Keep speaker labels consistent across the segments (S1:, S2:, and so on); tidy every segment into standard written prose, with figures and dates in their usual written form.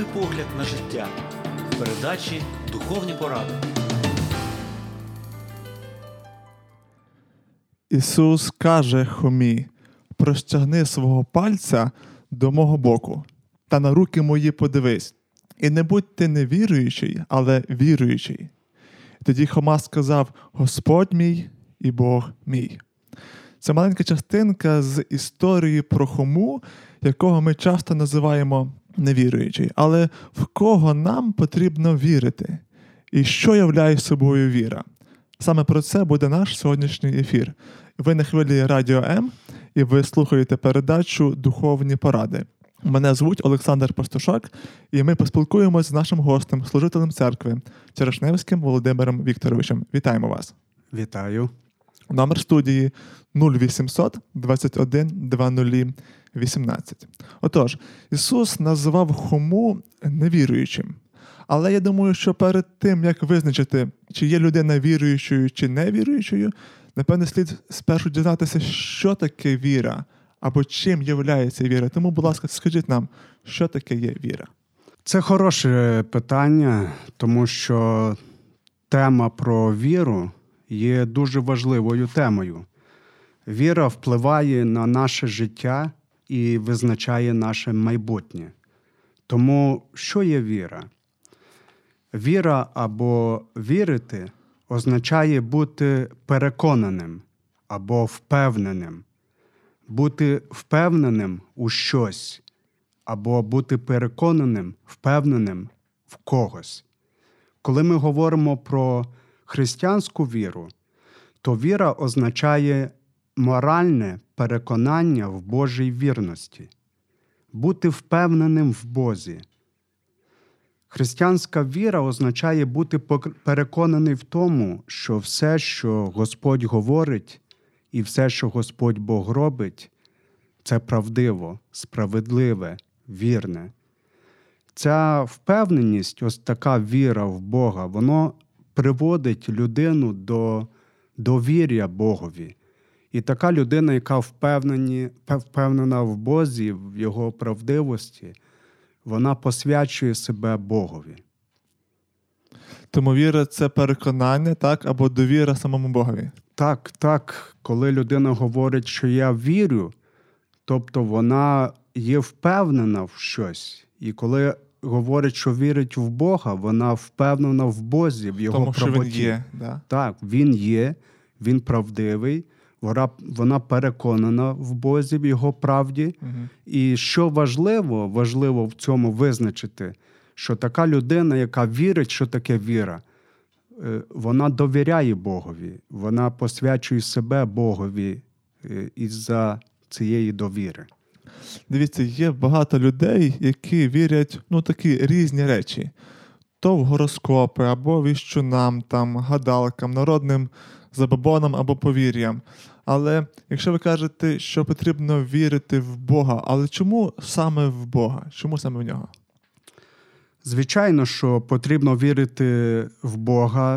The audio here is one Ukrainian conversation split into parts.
S1: Новий погляд на життя в передачі «Духовні поради».
S2: Ісус каже Хомі: «Простягни свого пальця до мого боку, та на руки мої подивись. І не будь ти не віруючий, але віруючий». Тоді Хома сказав: «Господь мій і Бог мій». Це маленька частинка з історії про Хому, якого ми часто називаємо невіруючий. Але в кого нам потрібно вірити? І що являє собою віра? Саме про це буде наш сьогоднішній ефір. Ви на хвилі Радіо М, і ви слухаєте передачу «Духовні поради». Мене звуть Олександр Пастушак, і ми поспілкуємося з нашим гостем, служителем церкви, Черешневським Володимиром Вікторовичем. Вітаємо вас.
S3: Вітаю.
S2: Номер студії 0800 21 00 18. Отож, Ісус назвав Хому невіруючим. Але я думаю, що перед тим, як визначити, чи є людина віруючою, чи невіруючою, напевне, слід спершу дізнатися, що таке віра, або чим являється віра. Тому, будь ласка, скажіть нам, що таке є віра?
S3: Це хороше питання, тому що тема про віру є дуже важливою темою. Віра впливає на наше життя і визначає наше майбутнє. Тому що є віра? Віра або вірити означає бути переконаним або впевненим. Бути впевненим у щось або бути переконаним, впевненим в когось. Коли ми говоримо про християнську віру, то віра означає моральне переконання в Божій вірності. Бути впевненим в Бозі. Християнська віра означає бути переконаний в тому, що все, що Господь говорить, і все, що Господь Бог робить, це правдиво, справедливе, вірне. Ця впевненість, ось така віра в Бога, воно приводить людину до довір'я Богові. І така людина, яка впевнена в Бозі, в Його правдивості, вона посвячує себе Богові.
S2: Тому віра – це переконання, так, або довіра самому Богові.
S3: Так. Коли людина говорить, що я вірю, тобто вона є впевнена в щось. І коли говорить, що вірить в Бога, вона впевнена в Бозі, в Його правоті.
S2: Тому що Він є. Да?
S3: Так, Він є, Він правдивий, вона переконана в Бозі, в Його правді.
S2: Угу.
S3: І що важливо в цьому визначити, що така людина, яка вірить, що таке віра, вона довіряє Богові, вона посвячує себе Богові із-за цієї довіри.
S2: Дивіться, є багато людей, які вірять такі різні речі. То в гороскопи, або віщунам, гадалкам, народним забобонам або повір'ям. Але якщо ви кажете, що потрібно вірити в Бога, але чому саме в Бога? Чому саме в Нього?
S3: Звичайно, що потрібно вірити в Бога.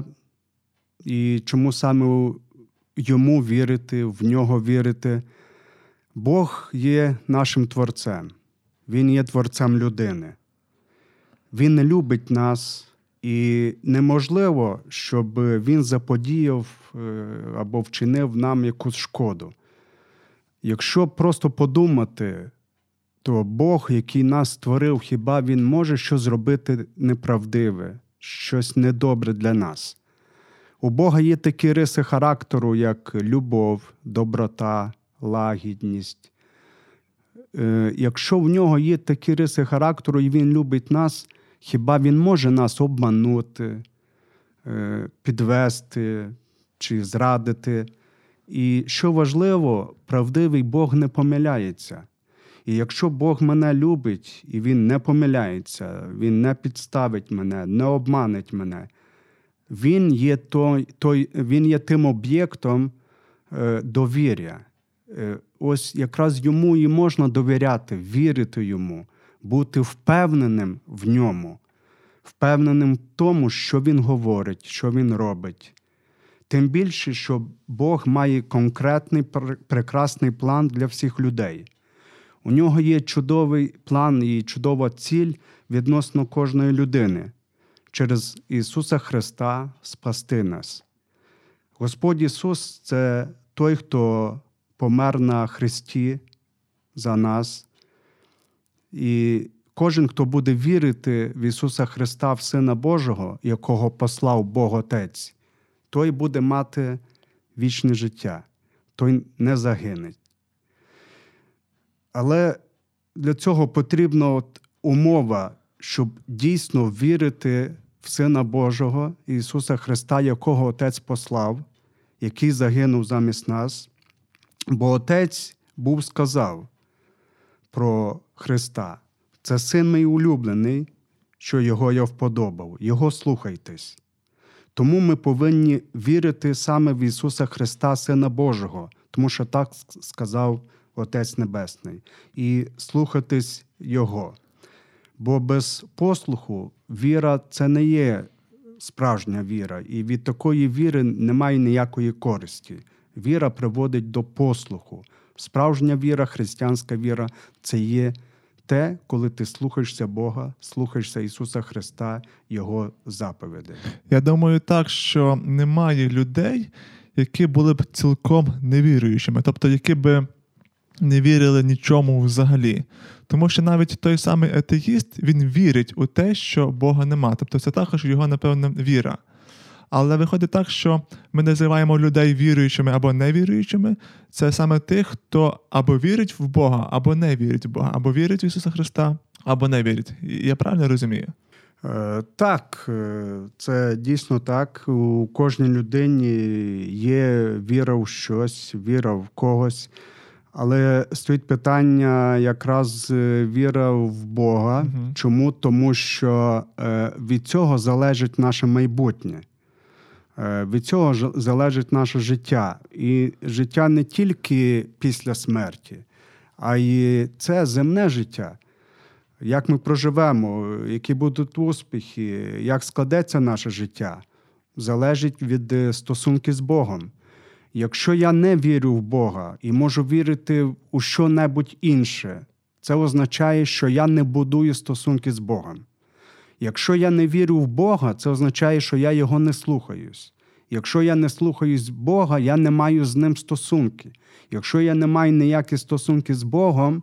S3: І чому саме Йому вірити, в Нього вірити? Бог є нашим Творцем. Він є Творцем людини. Він любить нас, і неможливо, щоб Він заподіяв або вчинив нам якусь шкоду. Якщо просто подумати, то Бог, який нас створив, хіба Він може щось зробити неправдиве, щось недобре для нас? У Бога є такі риси характеру, як любов, доброта, лагідність. Якщо в Нього є такі риси характеру, і Він любить нас, хіба Він може нас обманути, підвести чи зрадити? І що важливо, правдивий Бог не помиляється. І якщо Бог мене любить, і Він не помиляється, Він не підставить мене, не обманить мене, Він є тим об'єктом довір'я. Ось якраз Йому і можна довіряти, вірити Йому, бути впевненим в Ньому, впевненим в тому, що Він говорить, що Він робить. Тим більше, що Бог має конкретний, прекрасний план для всіх людей. У Нього є чудовий план і чудова ціль відносно кожної людини через Ісуса Христа спасти нас. Господь Ісус – це той, хто помер на хресті за нас. І кожен, хто буде вірити в Ісуса Христа, в Сина Божого, якого послав Бог Отець, той буде мати вічне життя, той не загине. Але для цього потрібна умова, щоб дійсно вірити в Сина Божого, Ісуса Христа, якого Отець послав, який загинув замість нас. Бо Отець був сказав про Христа: «Це Син мій улюблений, що його я вподобав, його слухайтесь». Тому ми повинні вірити саме в Ісуса Христа, Сина Божого, тому що так сказав Отець Небесний, і слухатись Його. Бо без послуху віра – це не є справжня віра, і від такої віри немає ніякої користі. Віра приводить до послуху. Справжня віра, християнська віра – це є те, коли ти слухаєшся Бога, слухаєшся Ісуса Христа, Його заповідей.
S2: Я думаю так, що немає людей, які були б цілком невіруючими, тобто які би не вірили нічому взагалі. Тому що навіть той самий атеїст, він вірить у те, що Бога нема. Тобто це також його, напевно, віра. Але виходить так, що ми називаємо людей віруючими або невіруючими. Це саме тих, хто або вірить в Бога, або не вірить в Бога, або вірить в Ісуса Христа, або не вірить. Я правильно розумію?
S3: Так, це дійсно так. У кожній людині є віра в щось, віра в когось. Але стоїть питання якраз віра в Бога.
S2: Угу.
S3: Чому? Тому що від цього залежить наше майбутнє. Від цього залежить наше життя. І життя не тільки після смерті, а й це земне життя. Як ми проживемо, які будуть успіхи, як складеться наше життя, залежить від стосунків з Богом. Якщо я не вірю в Бога і можу вірити у що-небудь інше, це означає, що я не будую стосунки з Богом. Якщо я не вірю в Бога, це означає, що я Його не слухаюсь. Якщо я не слухаюсь Бога, я не маю з Ним стосунки. Якщо я не маю ніякі стосунки з Богом,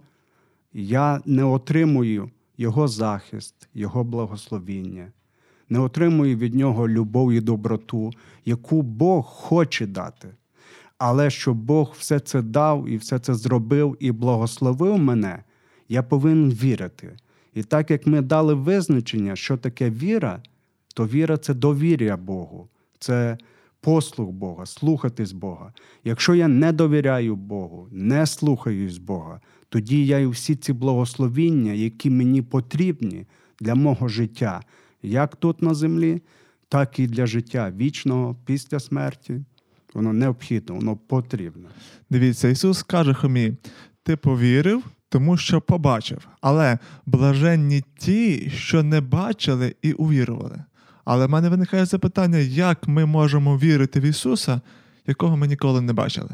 S3: я не отримую Його захист, Його благословіння, не отримую від Нього любов і доброту, яку Бог хоче дати. Але щоб Бог все це дав і все це зробив і благословив мене, я повинен вірити. І так як ми дали визначення, що таке віра, то віра – це довір'я Богу, це послух Бога, слухатись Бога. Якщо я не довіряю Богу, не слухаюсь Бога, тоді я і всі ці благословіння, які мені потрібні для мого життя, як тут на землі, так і для життя вічного після смерті, воно необхідно, воно потрібно.
S2: Дивіться, Ісус каже Хомі: ти повірив, тому що побачив. Але блаженні ті, що не бачили і увірували. Але в мене виникає запитання, як ми можемо вірити в Ісуса, якого ми ніколи не бачили?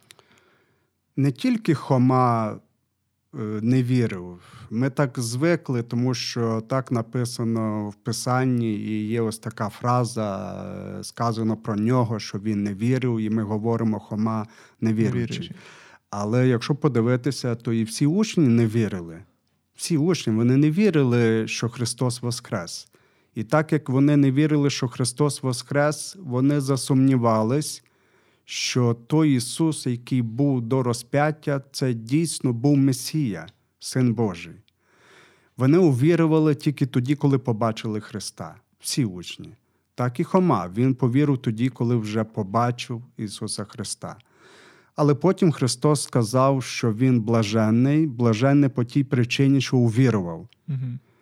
S3: Не тільки Хома не вірив. Ми так звикли, тому що так написано в Писанні, і є ось така фраза, сказано про нього, що він не вірив, і ми говоримо Хома невіруючий. Але якщо подивитися, то і всі учні не вірили. Всі учні, вони не вірили, що Христос воскрес. І так як вони не вірили, що Христос воскрес, вони засумнівались, що той Ісус, який був до розп'яття, це дійсно був Месія, Син Божий. Вони увірували тільки тоді, коли побачили Христа. Всі учні. Так і Хома. Він повірив тоді, коли вже побачив Ісуса Христа. Але потім Христос сказав, що він блаженний по тій причині, що увірував.
S2: Угу.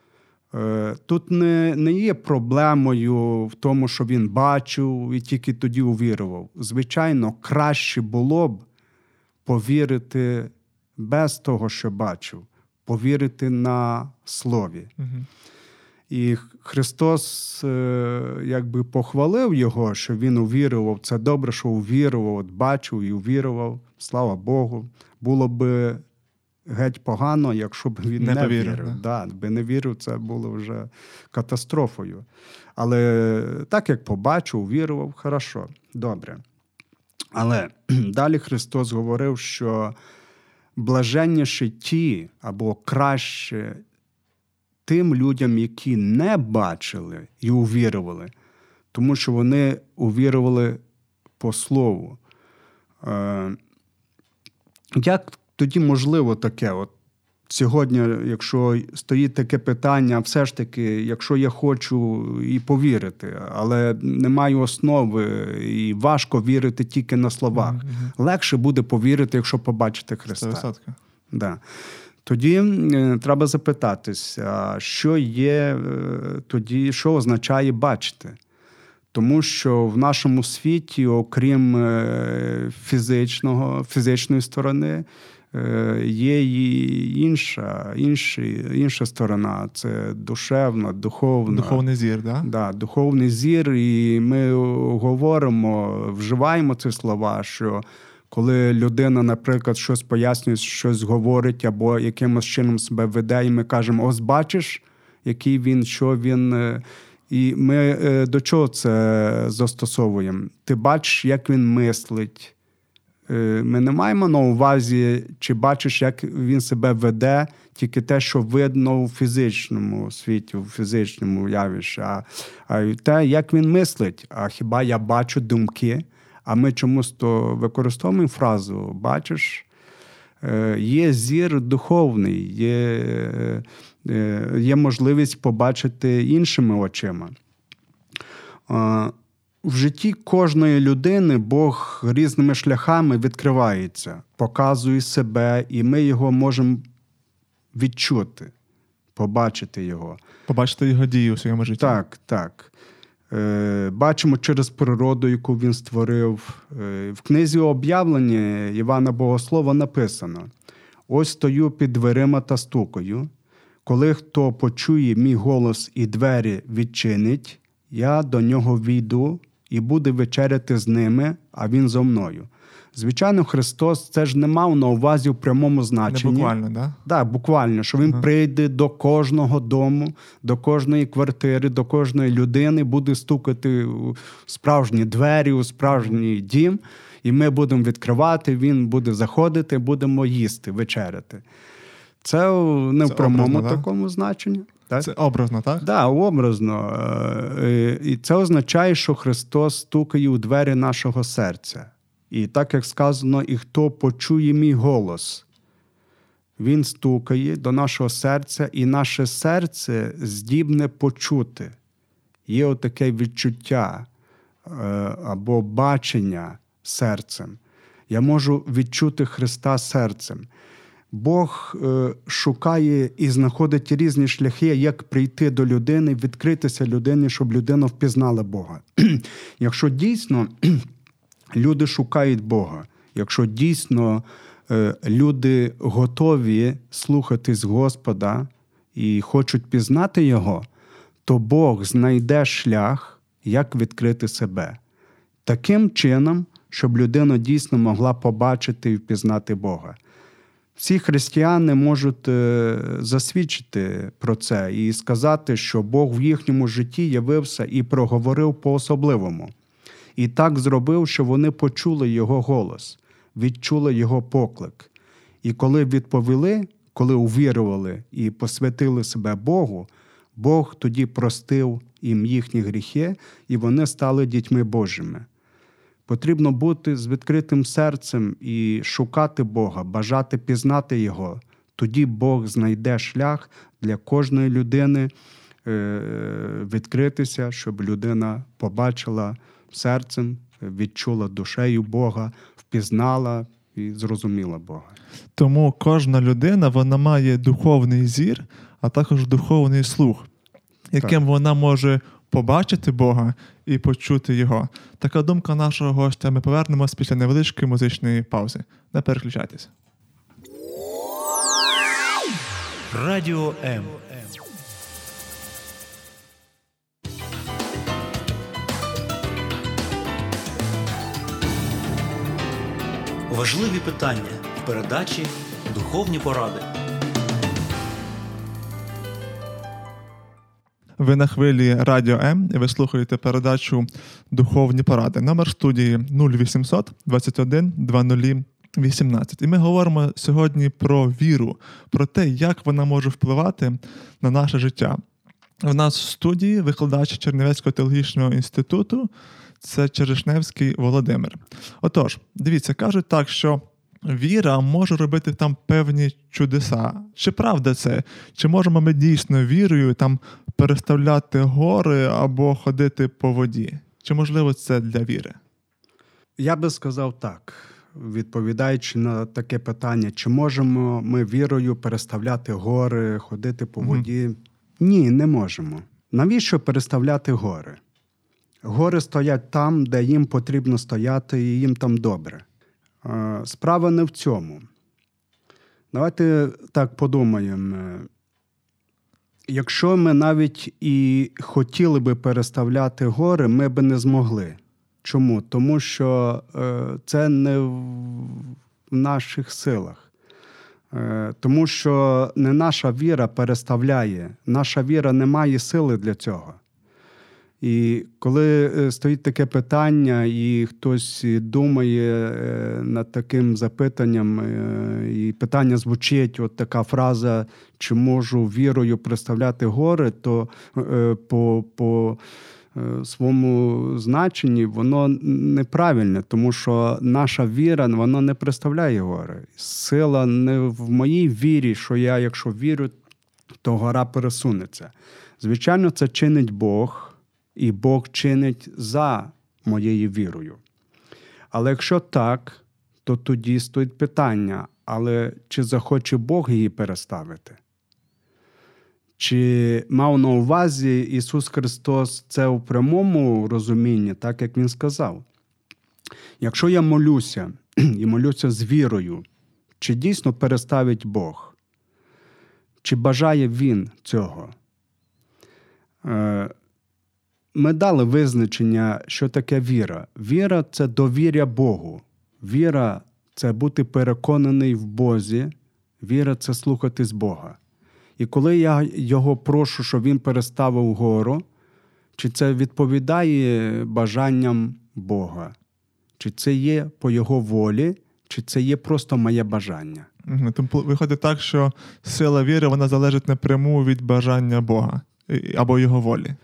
S3: Тут не є проблемою в тому, що він бачив і тільки тоді увірував. Звичайно, краще було б повірити без того, що бачив, повірити на слові.
S2: Угу.
S3: І Христос якби похвалив його, що він увірував. Це добре, що увірував, от бачив і увірував. Слава Богу. Було б геть погано, якщо б він не
S2: повірив,
S3: вірив. Да, би не вірив, це було вже катастрофою. Але так як побачив, вірував, хорошо, добре. Але далі Христос говорив, що блаженніші ті, або краще тим людям, які не бачили і увірували, тому що вони увірували по слову. Як тоді можливо таке? От сьогодні, якщо стоїть таке питання, все ж таки, якщо я хочу і повірити, але не маю основи, і важко вірити тільки на словах. Легше буде повірити, якщо побачити Христа.
S2: 100%.
S3: Да. Тоді треба запитатися, що є тоді, що означає бачити? Тому що в нашому світі, окрім фізичної сторони, є і інша сторона. Це душевна, духовна.
S2: Духовний зір, да?
S3: Да, духовний зір. І ми говоримо, вживаємо ці слова, що коли людина, наприклад, щось пояснює, щось говорить або якимось чином себе веде, і ми кажемо, ось бачиш, який він, що він. І ми до чого це застосовуємо? Ти бачиш, як він мислить. Ми не маємо на увазі, чи бачиш, як він себе веде, тільки те, що видно у фізичному світі, у фізичному явищі, а те, як він мислить. А хіба я бачу думки? А ми чомусь то використовуємо фразу «бачиш». Є зір духовний, є можливість побачити іншими очима. В житті кожної людини Бог різними шляхами відкривається, показує себе, і ми його можемо відчути, побачити його.
S2: Побачити його дію у своєму житті.
S3: Так. Бачимо через природу, яку він створив. В книзі «Об'явлення» Івана Богослова написано: «Ось стою під дверима та стукаю. Коли хто почує мій голос і двері відчинить, я до нього війду і буду вечеряти з ними, а він зо мною». Звичайно, Христос це ж не мав на увазі в прямому значенні.
S2: Не буквально, да?
S3: Так, буквально, що він прийде до кожного дому, до кожної квартири, до кожної людини, буде стукати у справжні двері, у справжній дім, і ми будемо відкривати, він буде заходити, будемо їсти, вечеряти. Це не в прямому
S2: образно,
S3: такому значенні. Так?
S2: Це образно, так?
S3: Так, образно. І це означає, що Христос стукає у двері нашого серця. І так, як сказано, і хто почує мій голос, він стукає до нашого серця, і наше серце здібне почути. Є отаке відчуття або бачення серцем. Я можу відчути Христа серцем. Бог шукає і знаходить різні шляхи, як прийти до людини, відкритися людині, щоб людина впізнала Бога. Якщо дійсно люди шукають Бога, якщо дійсно люди готові слухатись Господа і хочуть пізнати Його, то Бог знайде шлях, як відкрити себе. Таким чином, щоб людина дійсно могла побачити і впізнати Бога. Всі християни можуть засвідчити про це і сказати, що Бог в їхньому житті явився і проговорив по-особливому. І так зробив, що вони почули Його голос, відчули Його поклик. І коли відповіли, коли увірували і посвятили себе Богу, Бог тоді простив їм їхні гріхи, і вони стали дітьми Божими. Потрібно бути з відкритим серцем і шукати Бога, бажати пізнати Його. Тоді Бог знайде шлях для кожної людини відкритися, щоб людина побачила серцем, відчула душею Бога, впізнала і зрозуміла Бога.
S2: Тому кожна людина, вона має духовний зір, а також духовний слух, яким вона може побачити Бога і почути Його. Така думка нашого гостя. Ми повернемось після невеличкої музичної паузи. Не переключайтеся.
S1: Радіо М. Важливі питання в передачі Духовні поради.
S2: Ви на хвилі Радіо М і ви слухаєте передачу «Духовні поради». Номер студії 0800 21 00 18. І ми говоримо сьогодні про віру, про те, як вона може впливати на наше життя. У нас в студії викладач Чернівецького теологічного інституту, це Черешневський Володимир. Отож, дивіться, кажуть так, що віра може робити там певні чудеса. Чи правда це? Чи можемо ми дійсно вірою там переставляти гори або ходити по воді? Чи можливо це для віри?
S3: Я би сказав так, відповідаючи на таке питання, чи можемо ми вірою переставляти гори, ходити по воді? Ні, не можемо. Навіщо переставляти гори? Гори стоять там, де їм потрібно стояти, і їм там добре. Справа не в цьому. Давайте так подумаємо. Якщо ми навіть і хотіли би переставляти гори, ми би не змогли. Чому? Тому що це не в наших силах. Тому що не наша віра переставляє. Наша віра не має сили для цього. І коли стоїть таке питання, і хтось думає над таким запитанням, і питання звучить, от така фраза, чи можу вірою переставляти гори, то по своєму значенні воно неправильне, тому що наша віра, вона не переставляє гори. Сила не в моїй вірі, що я, якщо вірю, то гора пересунеться. Звичайно, це чинить Бог, і Бог чинить за моєю вірою. Але якщо так, то тоді стоїть питання, але чи захоче Бог її переставити? Чи мав на увазі Ісус Христос це у прямому розумінні, так як Він сказав? Якщо я молюся, і молюся з вірою, чи дійсно переставить Бог? Чи бажає Він цього? Ми дали визначення, що таке віра. Віра – це довір'я Богу. Віра – це бути переконаний в Бозі. Віра – це слухатись Бога. І коли я Його прошу, щоб Він переставив гору, чи це відповідає бажанням Бога? Чи це є по Його волі, чи це є просто моє бажання?
S2: Тому виходить так, що сила віри, вона залежить напряму від бажання Бога або Його волі.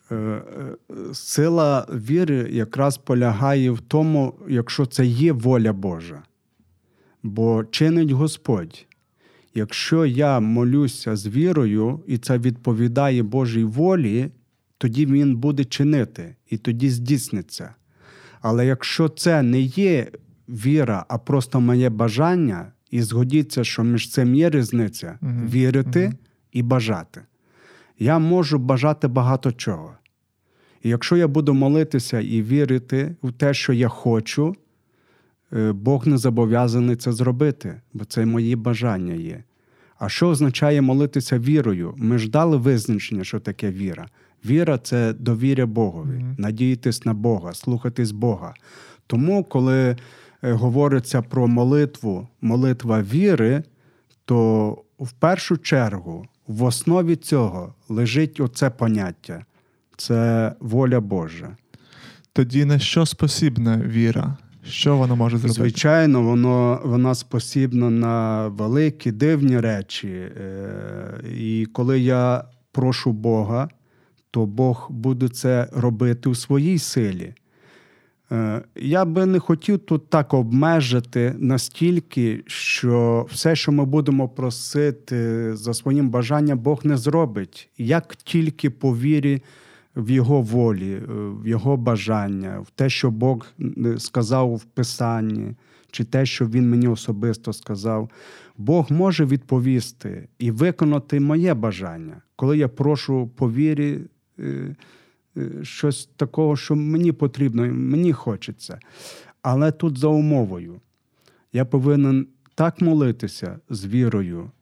S3: Сила віри якраз полягає в тому, якщо це є воля Божа. Бо чинить Господь. Якщо я молюся з вірою, і це відповідає Божій волі, тоді Він буде чинити, і тоді здійсниться. Але якщо це не є віра, а просто моє бажання, і згодіться, що між цим є різниця, вірити і бажати. Я можу бажати багато чого. І якщо я буду молитися і вірити в те, що я хочу, Бог не зобов'язаний це зробити, бо це мої бажання є. А що означає молитися вірою? Ми ж дали визначення, що таке віра. Віра – це довіря Богові, надіятись на Бога, слухатись Бога. Тому, коли говориться про молитву, молитва віри, то в першу чергу в основі цього лежить оце поняття. Це воля Божа.
S2: Тоді на що спосібна віра? Що вона може зробити?
S3: Звичайно, вона спосібна на великі, дивні речі. І коли я прошу Бога, то Бог буде це робити у своїй силі. Я би не хотів тут так обмежити настільки, що все, що ми будемо просити за своїм бажанням, Бог не зробить. Як тільки по вірі в Його волі, в Його бажання, в те, що Бог сказав в Писанні, чи те, що Він мені особисто сказав, Бог може відповісти і виконати моє бажання. Коли я прошу по вірі щось такого, що мені потрібно, мені хочеться. Але тут за умовою. Я повинен так молитися з вірою,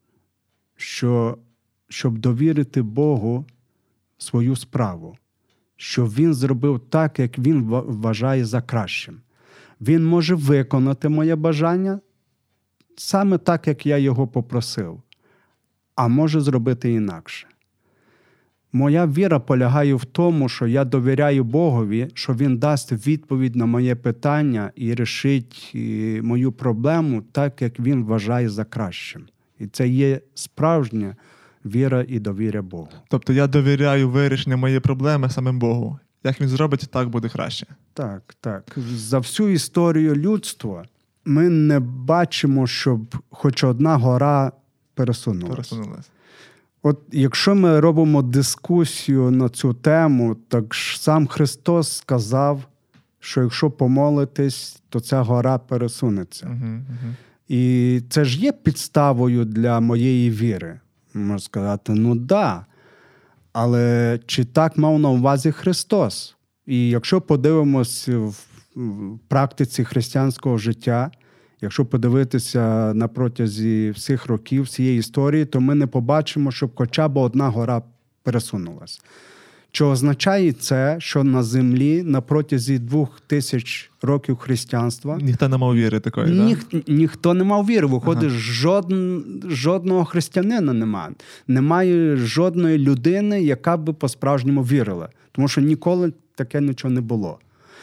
S3: щоб довірити Богу свою справу, щоб Він зробив так, як Він вважає за кращим. Він може виконати моє бажання саме так, як я його попросив, а може зробити інакше. Моя віра полягає в тому, що я довіряю Богові, що Він дасть відповідь на моє питання і рішить мою проблему так, як Він вважає за кращим. І це є справжня віра і довіря Богу.
S2: Тобто я довіряю вирішення моєї проблеми самим Богу. Як він зробить, так буде краще.
S3: Так, так. За всю історію людства ми не бачимо, щоб хоч одна гора пересунулася. От якщо ми робимо дискусію на цю тему, так ж сам Христос сказав, що якщо помолитись, то ця гора пересунеться. І це ж є підставою для моєї віри. Можна сказати, ну да. Але чи так мав на увазі Христос? І якщо подивимось в практиці християнського життя, якщо подивитися на протязі всіх років, всієї історії, то ми не побачимо, щоб хоча б одна гора пересунулась. Чи означає це, що на землі на протязі 2000 років християнства
S2: ніхто не мав віри такої,
S3: ніхто не мав віри. Виходить, жодного християнина немає. Немає жодної людини, яка би по-справжньому вірила. Тому що ніколи таке нічого не було.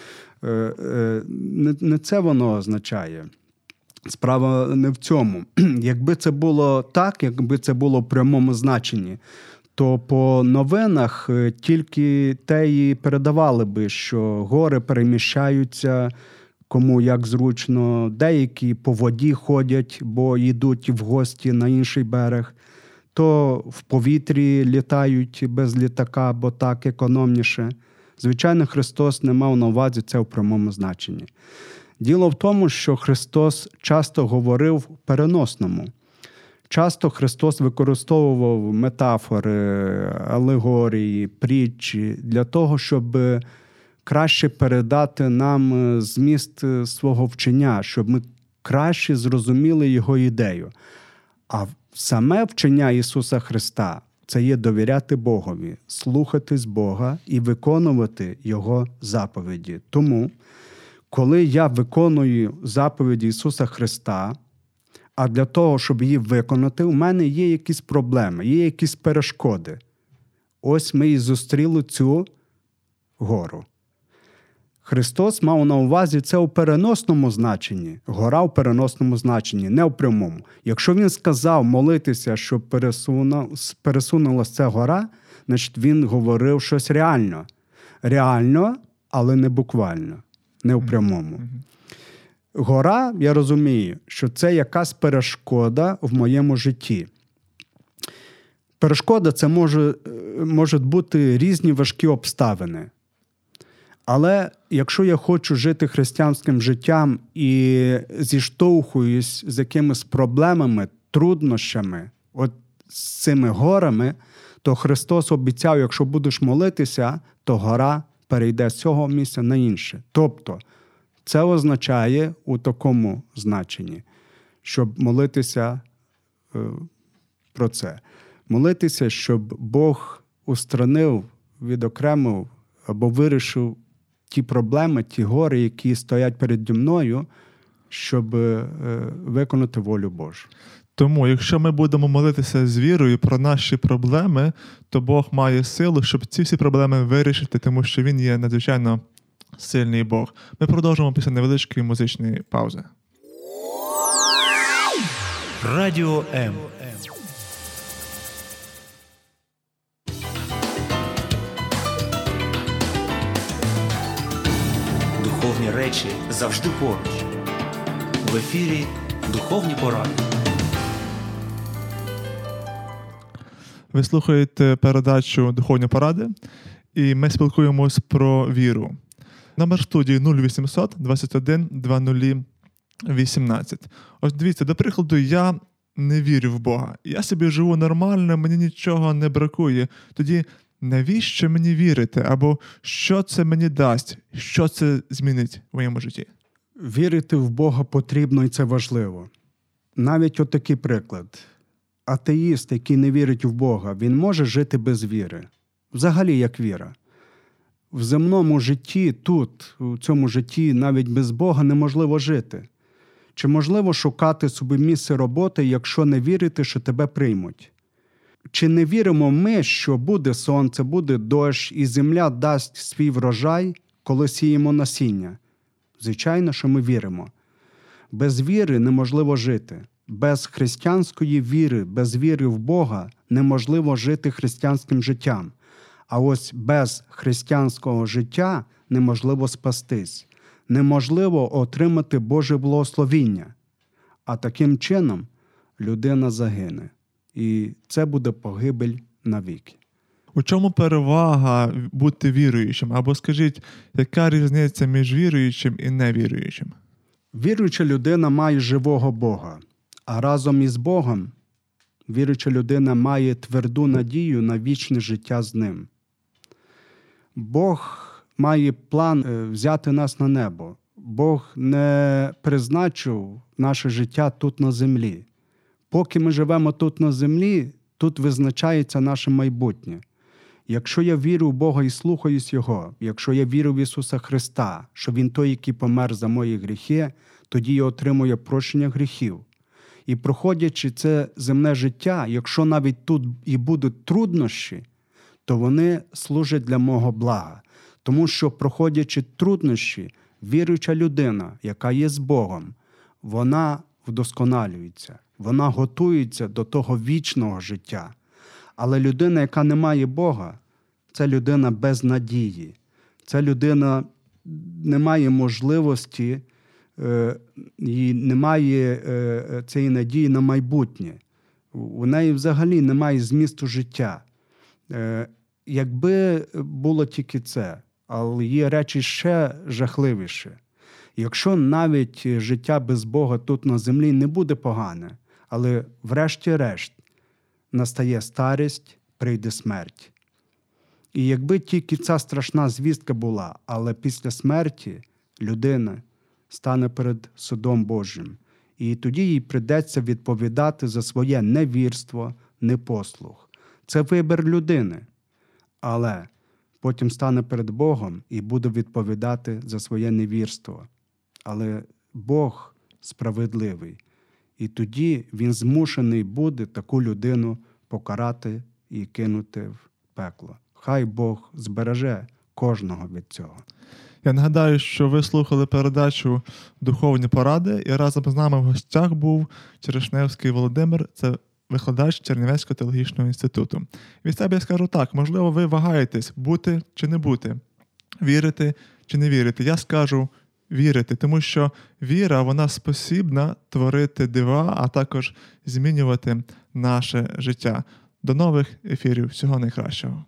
S3: Не це воно означає. Справа не в цьому. Якби це було так, якби це було в прямому значенні, то по новинах тільки те і передавали би, що гори переміщаються, кому як зручно, деякі по воді ходять, бо йдуть в гості на інший берег, то в повітрі літають без літака, бо так економніше. Звичайно, Христос не мав на увазі це в прямому значенні. Діло в тому, що Христос часто говорив в переносному. Часто Христос використовував метафори, алегорії, притчі для того, щоб краще передати нам зміст свого вчення, щоб ми краще зрозуміли Його ідею. А саме вчення Ісуса Христа – це є довіряти Богові, слухатись Бога і виконувати Його заповіді. Тому, коли я виконую заповіді Ісуса Христа, а для того, щоб її виконати, у мене є якісь проблеми, є якісь перешкоди. Ось ми і зустріли цю гору. Христос мав на увазі це у переносному значенні. Гора у переносному значенні, не у прямому. Якщо він сказав молитися, щоб пересунулася ця гора, значить він говорив щось реально. Реально, але не буквально, не у прямому. Гора, я розумію, що це якась перешкода в моєму житті. Перешкода – це можуть бути різні важкі обставини. Але якщо я хочу жити християнським життям і зіштовхуюсь з якимись проблемами, труднощами, от з цими горами, то Христос обіцяв, якщо будеш молитися, то гора перейде з цього місця на інше. Тобто, це означає у такому значенні, щоб молитися про це. Молитися, щоб Бог устранив, відокремив або вирішив ті проблеми, ті гори, які стоять переді мною, щоб виконати волю Божу.
S2: Тому, якщо ми будемо молитися з вірою про наші проблеми, то Бог має силу, щоб ці всі проблеми вирішити, тому що Він є надзвичайно сильний Бог. Ми продовжимо після невеличкої музичної паузи.
S1: Радіо М. Духовні речі завжди поруч. В ефірі Духовні поради.
S2: Ви слухаєте передачу «Духовні поради» і ми спілкуємось про віру. Номер студії 0800 21 00 18. Ось дивіться, до прикладу, я не вірю в Бога. Я собі живу нормально, мені нічого не бракує. Тоді навіщо мені вірити? Або що це мені дасть? Що це змінить в моєму житті?
S3: Вірити в Бога потрібно і це важливо. Навіть отакий приклад. Атеїст, який не вірить в Бога, він може жити без віри. Взагалі, як віра. В земному житті, тут, у цьому житті, навіть без Бога неможливо жити. Чи можливо шукати собі місце роботи, якщо не вірити, що тебе приймуть? Чи не віримо ми, що буде сонце, буде дощ, і земля дасть свій врожай, коли сіємо насіння? Звичайно, що ми віримо. Без віри неможливо жити. Без християнської віри, без віри в Бога неможливо жити християнським життям. А ось без християнського життя неможливо спастись. Неможливо отримати Боже благословіння. А таким чином людина загине. І це буде погибель навіки.
S2: У чому перевага бути віруючим? Або скажіть, яка різниця між віруючим і невіруючим?
S3: Віруюча людина має живого Бога, а разом із Богом віруюча людина має тверду надію на вічне життя з Ним. Бог має план взяти нас на небо. Бог не призначив наше життя тут на землі. Поки ми живемо тут на землі, тут визначається наше майбутнє. Якщо я вірю в Бога і слухаюсь Його, якщо я вірю в Ісуса Христа, що Він той, який помер за мої гріхи, тоді я отримую прощення гріхів. І проходячи це земне життя, якщо навіть тут і будуть труднощі, то вони служать для мого блага. Тому що, проходячи труднощі, віруюча людина, яка є з Богом, вона вдосконалюється, вона готується до того вічного життя. Але людина, яка не має Бога, це людина без надії. Ця людина не має можливості і не має цієї надії на майбутнє. У неї взагалі немає змісту життя. Якби було тільки це, але є речі ще жахливіші. Якщо навіть життя без Бога тут на землі не буде погане, але врешті-решт настає старість, прийде смерть. І якби тільки ця страшна звістка була, але після смерті людина стане перед судом Божим. І тоді їй прийдеться відповідати за своє невірство, непослух. Це вибір людини. Але потім стане перед Богом і буде відповідати за своє невірство. Але Бог справедливий. І тоді Він змушений буде таку людину покарати і кинути в пекло. Хай Бог збереже кожного від цього.
S2: Я нагадаю, що ви слухали передачу «Духовні поради», і разом з нами в гостях був Черешневський Володимир, це викладач Чернівецького теологічного інституту. Від себе я скажу так, можливо, ви вагаєтесь, бути чи не бути, вірити чи не вірити. Я скажу вірити, тому що віра, вона спосібна творити дива, а також змінювати наше життя. До нових ефірів. Всього найкращого.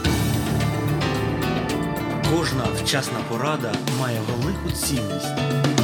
S1: Кожна вчасна порада має велику цінність.